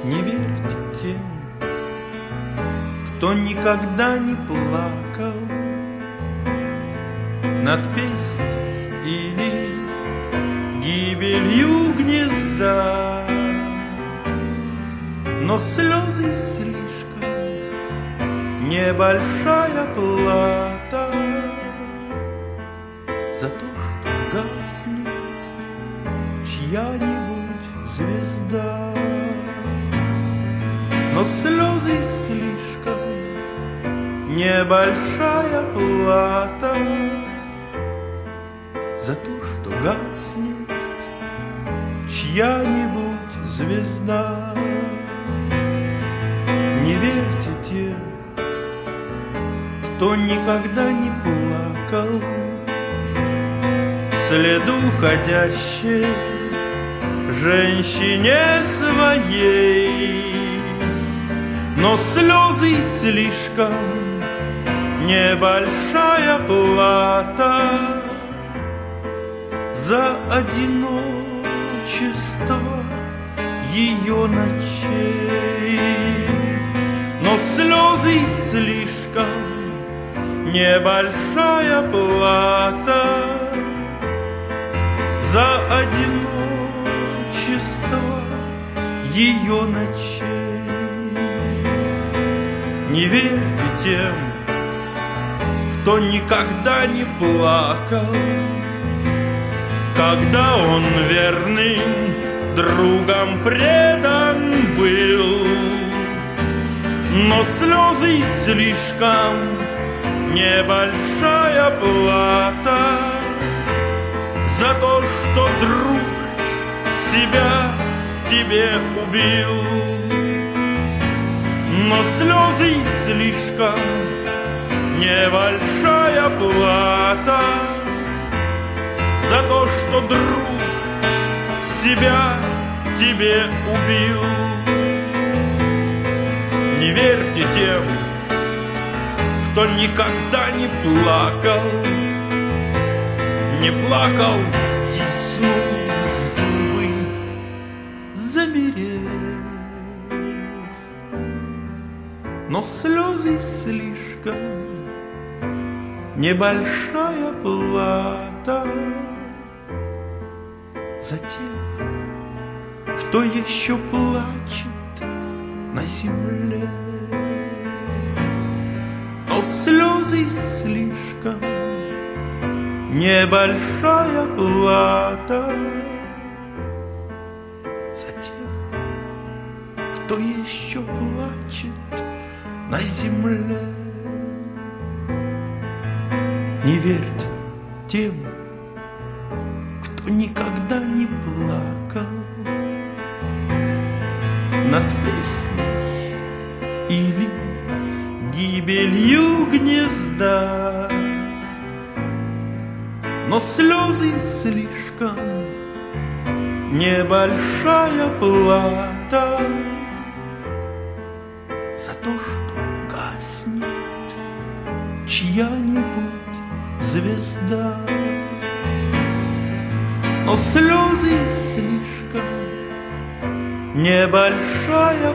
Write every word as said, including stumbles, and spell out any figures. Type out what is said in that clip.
Не верьте тем, кто никогда не плакал над песней или гибелью гнезда, но слезы слишком небольшая плата за то, что гаснет чья-нибудь звезда. Но слезы слишком небольшая плата за то, что гаснет чья-нибудь звезда. Не верьте тем, кто никогда не плакал вслед уходящей женщине своей, но слезы слишком небольшая плата за одиночество ее ночей. Но слезы слишком небольшая плата за одиночество ее ночей. Не верьте тем, кто никогда не плакал, когда он верным другом предан был. Но слезы слишком небольшая плата за то, что друг себя в тебе убил. Но слезы слишком небольшая плата за то, что друг себя в тебе убил. Не верьте тем, кто никогда не плакал, не плакал, стиснув зубы, замерев. Но слезы слишком небольшая плата за тех, кто еще плачет на земле. Но слезы слишком небольшая плата за тех, кто еще плачет на земле. Не верьте тем, кто никогда не плакал над песней или гибелью гнезда, но слезы слишком небольшая плата за то, что гаснет чья-нибудь звезда. Но слезы слишком небольшая